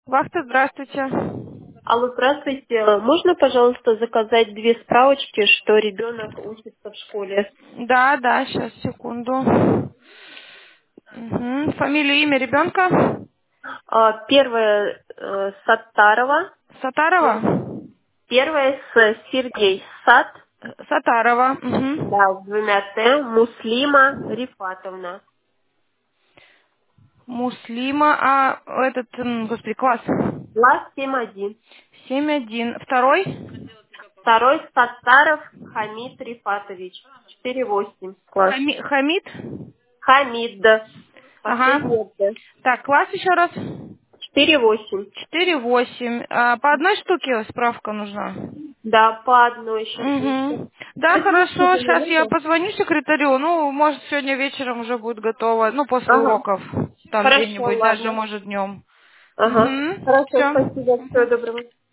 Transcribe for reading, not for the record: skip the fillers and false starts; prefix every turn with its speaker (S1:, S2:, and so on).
S1: Вахта, здравствуйте.
S2: Алло, здравствуйте. Можно, пожалуйста, заказать две справочки, что ребенок учится в школе?
S1: Да, да, сейчас, секунду. Мгм. Фамилия, имя ребенка?
S2: Первое Саттарова.
S1: Сатарова?
S2: Первое с Сергей Сат,
S1: Сатарова.
S2: да,
S1: Мгм.
S2: с двумя Т, Муслима Рифатовна.
S1: Муслима, а этот, господи, класс?
S2: Класс 7-1.
S1: 7-1. Второй?
S2: Второй Саттаров Хамид Рифатович. 4-8 класс.
S1: Хамид?
S2: Хамид, да.
S1: Ага.
S2: Последний Д.
S1: Так, класс еще раз?
S2: 4-8.
S1: 4-8. По одной штуке справка нужна?
S2: Да, по одной сейчас вышло.
S1: Угу. Да,
S2: Косметики
S1: хорошо.
S2: же не
S1: Сейчас я
S2: надо?
S1: позвоню секретарю. Ну, может, сегодня вечером уже будет готово. Ну, после
S2: Ага.
S1: уроков. Там
S2: Хорошо,
S1: где-нибудь, даже,
S2: ладно.
S1: может, днем.
S2: Ага.
S1: Угу.
S2: Хорошо,
S1: Все.
S2: спасибо. Всего доброго.